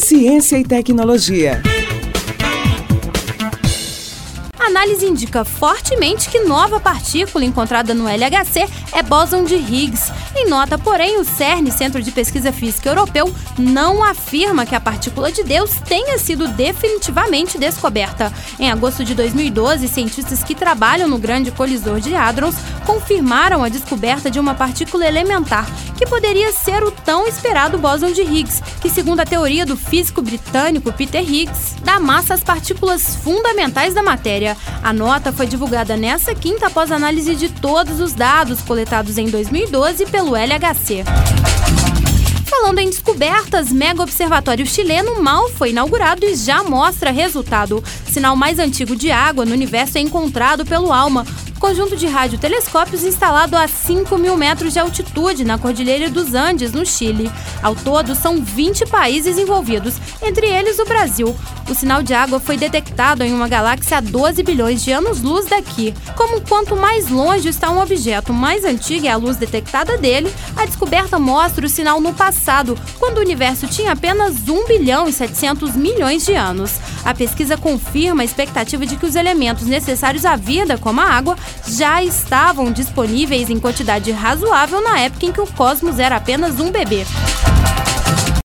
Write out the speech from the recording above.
Ciência e tecnologia. A análise indica fortemente que nova partícula encontrada no LHC é bóson de Higgs. Em nota, porém, o CERN, Centro de Pesquisa Física Europeu, não afirma que a partícula de Deus tenha sido definitivamente descoberta. Em agosto de 2012, cientistas que trabalham no Grande Colisor de Hadrons confirmaram a descoberta de uma partícula elementar que poderia ser o tão esperado bóson de Higgs, que, segundo a teoria do físico britânico Peter Higgs, dá massa às partículas fundamentais da matéria. A nota foi divulgada nesta quinta após análise de todos os dados coletados em 2012 pelo LHC. Falando em descobertas, mega observatório chileno mal foi inaugurado e já mostra resultado. O sinal mais antigo de água no universo é encontrado pelo ALMA, conjunto de radiotelescópios instalado a 5.000 metros de altitude na Cordilheira dos Andes, no Chile. Ao todo, são 20 países envolvidos, entre eles o Brasil. O sinal de água foi detectado em uma galáxia a 12 bilhões de anos-luz daqui. Como quanto mais longe está um objeto mais antigo é a luz detectada dele, a descoberta mostra o sinal no passado, quando o universo tinha apenas 1 bilhão e 700 milhões de anos. A pesquisa confirma a expectativa de que os elementos necessários à vida, como a água, já estavam disponíveis em quantidade razoável na época em que o cosmos era apenas um bebê.